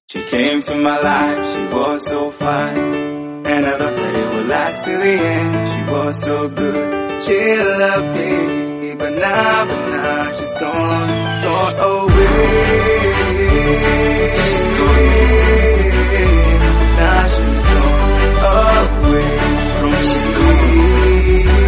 She came to my life, she was so fine, and I thought that it would last till the end. She was so good, she loved me, but now she's gone away. She's going, now she's gone away from me.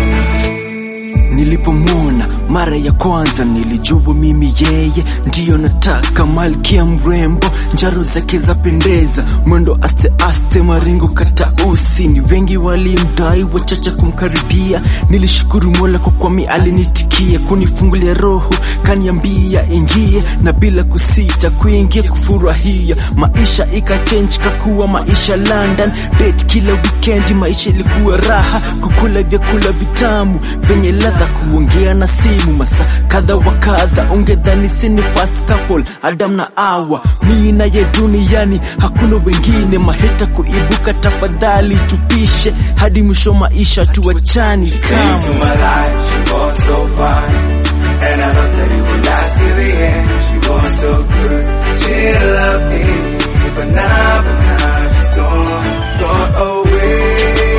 Nilipomwona mara ya kwanza nilijua mimi yeye ndiyo nataka, malkia mrembo, njaro zake za pendeza, mwendo aste aste, maringo katausi. Ni wengi walimdai, wachache kumkaribia. Nilishukuru Mola kwa kwami alinitikia, kunifungulia roho, kaniambia ingie, na bila kusita kuingia kufurahia. Maisha ikachange kakuwa maisha London, date kila weekend, maisha ilikuwa raha, kukula vyakula vitamu venye ladha, kuongea na simu masa kadha wa kadha. Ungedhani sini fast couple, Adam na Hawa, mimi na ye duniani hakuna wengine. Maheta kuibuka, tafadhali tupishe hadi mwisho maisha tuachani. Came to my life, she was so fine, and I thought that it would last till the end. She was so good, she loved me, but now she's gone away.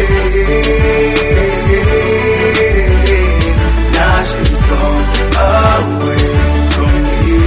Now she's gone away from me.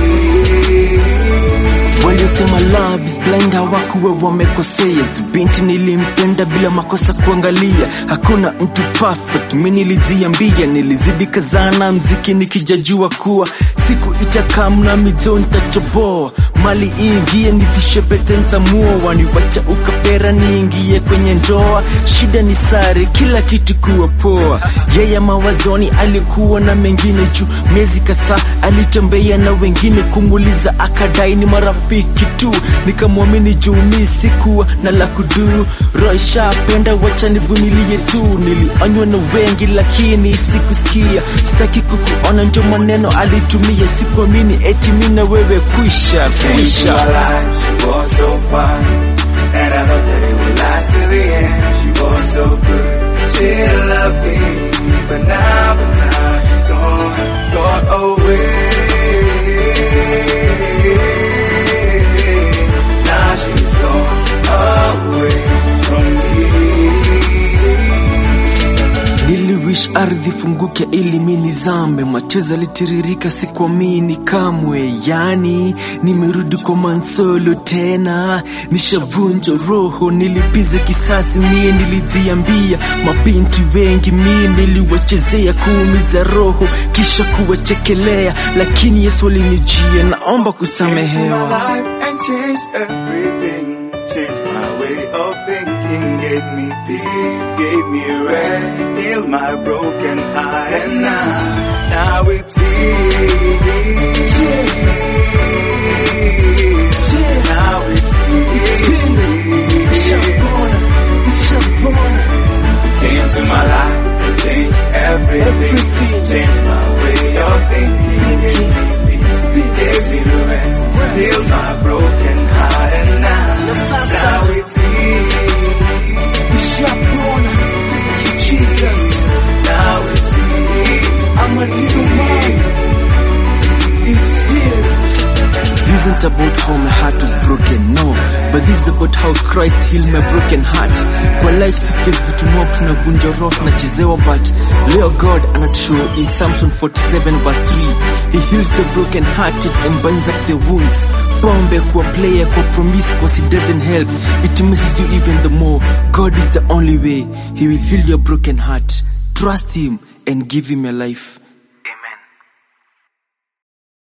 Waliosema love is blind hawakuwa wamekosea. Binti nilimpenda bila makosa kuangalia, hakuna mtu perfect, mimi nilijiambia. Nilizidi kazana mziki nikijajua kuwa siku itakam na mizoni tachoboa. Mali ingie nifishe pete ntamua, waniwacha ukapera niingie kwenye ndoa. Shida ni sare, kila kitu kuwa poa. Yeye mawazoni alikuwa na mengine juu, miezi kadhaa alitembea na wengine, kumuliza akadai ni marafiki tu. Nikamwamini juu mimi sikuwa na la kudu. Roisha penda, wacha nivumilie tu. Nilionywa na wengi lakini sikusikia, sitaki kukuona ndio maneno alitumia. Sikuamini eti mimi na wewe kuisha. Came to my life, she was so fine, and I thought that it would last till the end. She was so good, she loved me, but now she's gone away. Now she's gone away from me. Niliwish ardhi funguke ili mini zambe, machozi litiririka, sikuamini kamwe. Yani nimerudi kwa Mansolo tena, nishavunja roho, nilipiza kisasi. Mie nilijiambia mabinti wengi mie niliwachezea, kuumiza roho kisha kuwachekelea, lakini Yesu alinijia, naomba kusamehewa. Changed my way of thinking, gave me peace, gave me rest, healed my broken heart, and now it's easy. Now it's easy. Came to my life and changed everything. Changed my way of thinking, gave me peace, gave me rest, healed my broken heart, and now it's easy. Now it's easy. I'm a little man. It's here. This isn't about how my heart was broken, no, but this is about how Christ healed my broken heart. Kwa life si face vitu mob, tunavunja roho na chizewa, but leo God anatushow in Psalm 47 verse 3. He heals the broken hearted and binds up the wounds. Pombe kwa player kwa promise cause it doesn't help, it messes you even the more. God is the only way, He will heal your broken heart. Trust Him and give Him your life.